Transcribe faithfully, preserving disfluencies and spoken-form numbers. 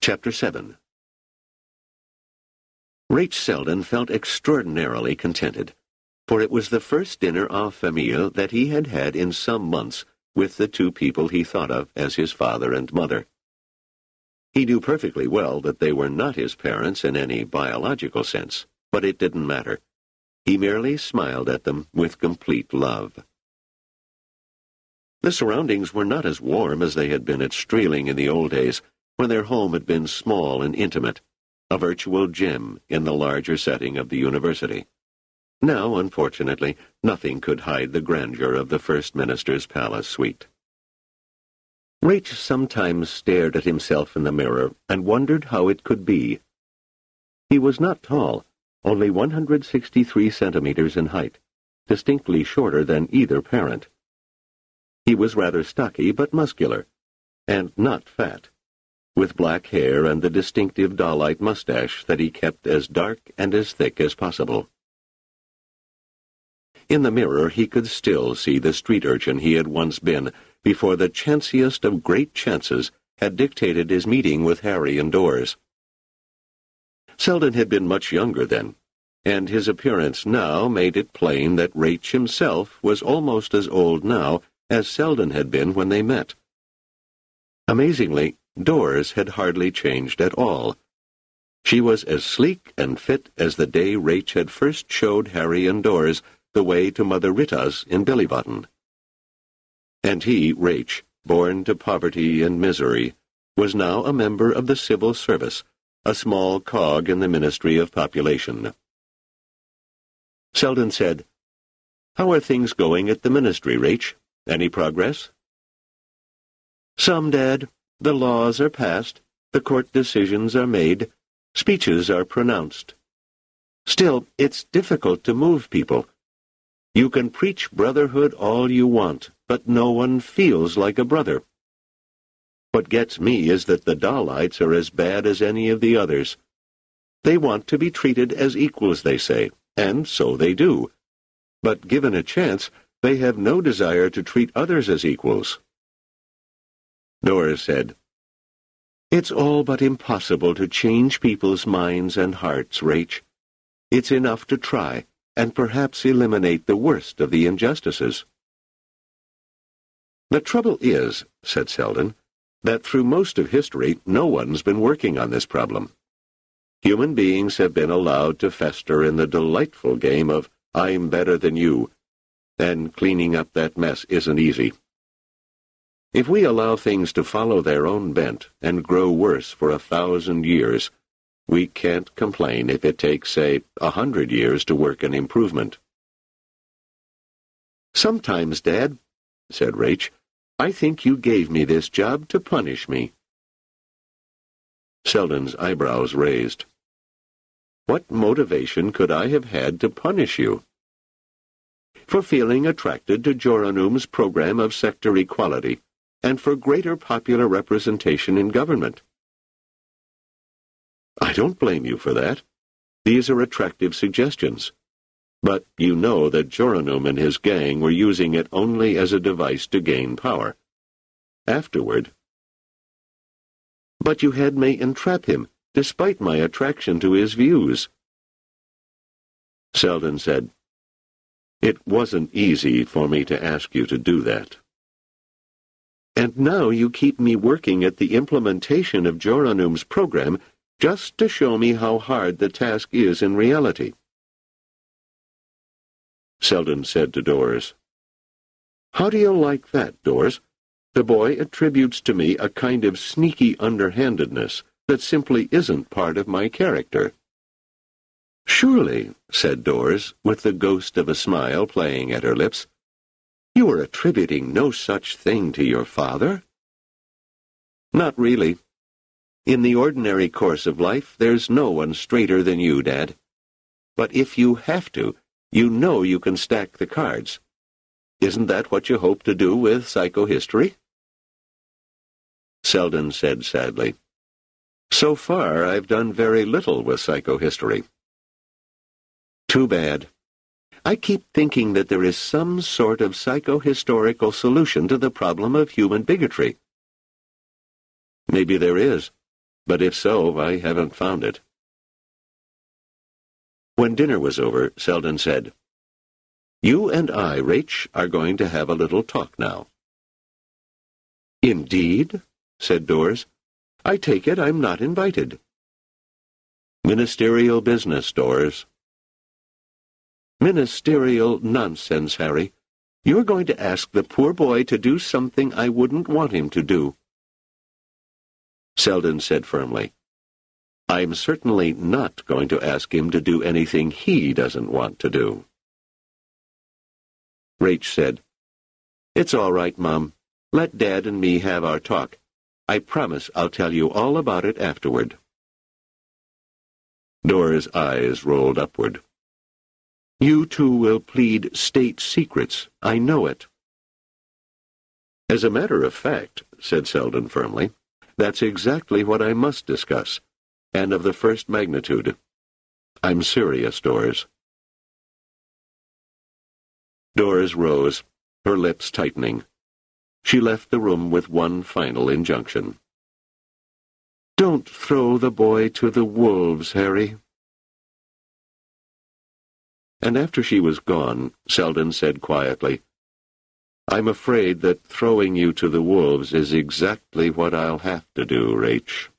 Chapter seven. Rach Selden felt extraordinarily contented, for it was the first dinner en famille that he had had in some months with the two people he thought of as his father and mother. He knew perfectly well that they were not his parents in any biological sense, but it didn't matter. He merely smiled at them with complete love. The surroundings were not as warm as they had been at Streeling in the old days, when their home had been small and intimate, a virtual gym in the larger setting of the university. Now, unfortunately, nothing could hide the grandeur of the First Minister's palace suite. Rach sometimes stared at himself in the mirror and wondered how it could be. He was not tall, only one hundred sixty-three centimeters in height, distinctly shorter than either parent. He was rather stocky but muscular, and not fat, with black hair and the distinctive doll-like mustache that he kept as dark and as thick as possible. In the mirror he could still see the street urchin he had once been before the chanciest of great chances had dictated his meeting with Harry indoors. Selden had been much younger then, and his appearance now made it plain that Rach himself was almost as old now as Selden had been when they met. Amazingly, Doris had hardly changed at all. She was as sleek and fit as the day Rach had first showed Harry and Doris the way to Mother Rita's in Billybotten. And he, Rach, born to poverty and misery, was now a member of the civil service, a small cog in the Ministry of Population. Selden said, "How are things going at the ministry, Rach? Any progress?" "Some, Dad. The laws are passed, the court decisions are made, speeches are pronounced. Still, it's difficult to move people. You can preach brotherhood all you want, but no one feels like a brother. What gets me is that the Dallites are as bad as any of the others. They want to be treated as equals, they say, and so they do. But given a chance, they have no desire to treat others as equals." Doris said, "It's all but impossible to change people's minds and hearts, Rach. It's enough to try, and perhaps eliminate the worst of the injustices." "The trouble is," said Selden, "that through most of history no one's been working on this problem. Human beings have been allowed to fester in the delightful game of I'm better than you, and cleaning up that mess isn't easy. If we allow things to follow their own bent and grow worse for a thousand years, we can't complain if it takes, say, a hundred years to work an improvement." "Sometimes, Dad," said Rach, "I think you gave me this job to punish me." Selden's eyebrows raised. "What motivation could I have had to punish you?" "For feeling attracted to Joranum's program of sector equality, and for greater popular representation in government." "I don't blame you for that. These are attractive suggestions. But you know that Joranum and his gang were using it only as a device to gain power. Afterward—" "But you had me entrap him, despite my attraction to his views." Selden said, "It wasn't easy for me to ask you to do that." "And now you keep me working at the implementation of Joranum's program just to show me how hard the task is in reality." Selden said to Doris, "How do you like that, Doris? The boy attributes to me a kind of sneaky underhandedness that simply isn't part of my character." "Surely," said Doris, with the ghost of a smile playing at her lips, "you are attributing no such thing to your father?" "Not really. In the ordinary course of life, there's no one straighter than you, Dad. But if you have to, you know you can stack the cards. Isn't that what you hope to do with psychohistory?" Selden said sadly, "So far, I've done very little with psychohistory." "Too bad. I keep thinking that there is some sort of psychohistorical solution to the problem of human bigotry." "Maybe there is. but if so, I haven't found it." When dinner was over, Selden said, "You and I, Rach, are going to have a little talk now." "Indeed?" said Dors. "I take it I'm not invited." "Ministerial business, Dors." "Ministerial nonsense, Harry. You're going to ask the poor boy to do something I wouldn't want him to do." Selden said firmly, "I'm certainly not going to ask him to do anything he doesn't want to do." Rach said, "It's all right, Mom. Let Dad and me have our talk. I promise I'll tell you all about it afterward." Dora's eyes rolled upward. "You two will plead state secrets. I know it." "As a matter of fact," said Selden firmly, "that's exactly what I must discuss, and of the first magnitude. I'm serious, Dors." Dors rose, her lips tightening. She left the room with one final injunction. "Don't throw the boy to the wolves, Harry." And after she was gone, Selden said quietly, "I'm afraid that throwing you to the wolves is exactly what I'll have to do, Rach."